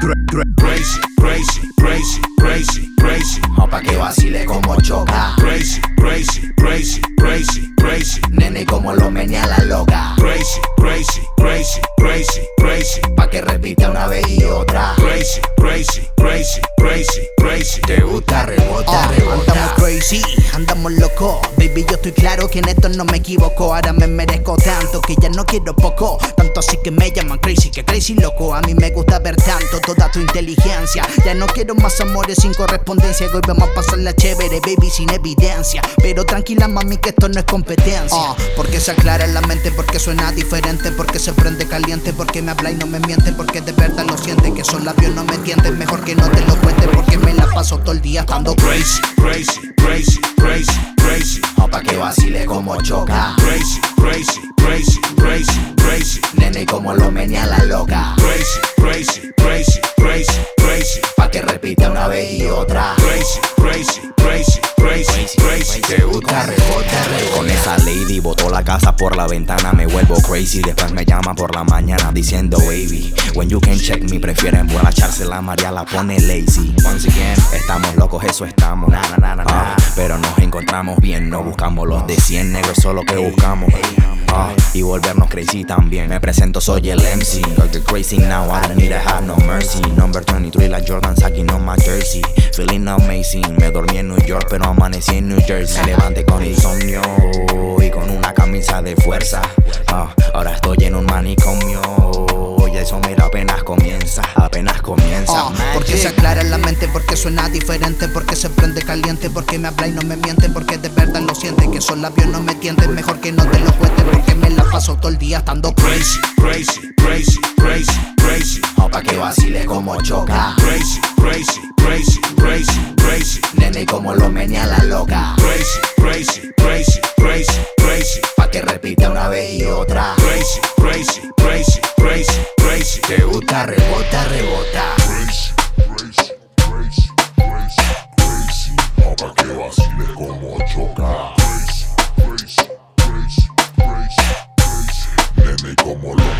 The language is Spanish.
Crazy, crazy, crazy, crazy, crazy. O pa' que vacile como choca. Crazy, crazy, crazy, crazy, crazy. Nene como lo menea la loca. Crazy, crazy, crazy, crazy, crazy. Pa' que repita una vez y otra. Crazy, crazy, crazy, crazy, crazy. Te gusta, rebota, rebota. Andamos crazy, andamos locos. Baby, yo estoy claro que en esto no me equivoco. Ahora me merezco tanto que ya no quiero poco. Tanto así que me llaman crazy, que crazy loco. A mí me gusta ver tanto toda tu inteligencia. Ya no quiero más amores sin correspondencia. Hoy vamos a pasarla chévere, baby, sin evidencia. Pero tranquila, mami, que esto no es competencia. Porque se aclara en la mente, porque suena diferente, porque se prende caliente, porque me habla y no me miente, porque de verdad lo siente, que esos labios no me tienten. Mejor que no te lo cuente, porque me la paso todo el día estando Crazy, crazy, crazy, crazy, crazy. O pa' que vacile como choca. Crazy, crazy, crazy, crazy, crazy. Nene como lo menea la loca. Crazy, crazy, crazy, crazy, crazy. Pa' que repita una vez y otra. Crazy, crazy, crazy, crazy, crazy. Te gusta, rebota, rebota. Con esa lady botó la casa por la ventana, me vuelvo crazy. Después me llama por la mañana diciendo baby, when you can check me, prefiere emborracharse, la María la pone lazy. Once again, estamos locos, eso estamos. Pero nos encontramos bien, no buscamos los de 100 negros, solo que buscamos. Y volvernos crazy también. Me presento, soy el MC. Get crazy now, I don't need to have no mercy. Number 23 like Jordan sacking on my jersey. Feeling amazing, me dormí en New York pero amanecí en New Jersey. Me levanté con insomnio y con una camisa de fuerza. Ahora estoy en un manicomio y eso mira apenas comienza, apenas comienza. Porque se aclara en la mente, porque suena diferente, porque se prende caliente, porque me habla y no me miente, porque de verdad lo siente, que esos labios no me tienten. Mejor que no te lo cuente, porque me la paso todo el día estando Crazy, crazy, crazy, crazy, crazy. O pa' que vacile como choca. Crazy, crazy, crazy, crazy, crazy. Nene como lo menea la loca. Crazy, crazy, crazy, crazy, crazy. Pa' que repita una vez y otra. Crazy, crazy, crazy, crazy, crazy. Te gusta, rebota, rebota. Crazy, crazy, crazy, crazy, crazy. O pa' que vacile como choca. Crazy, crazy, crazy, crazy, crazy. Nene como lo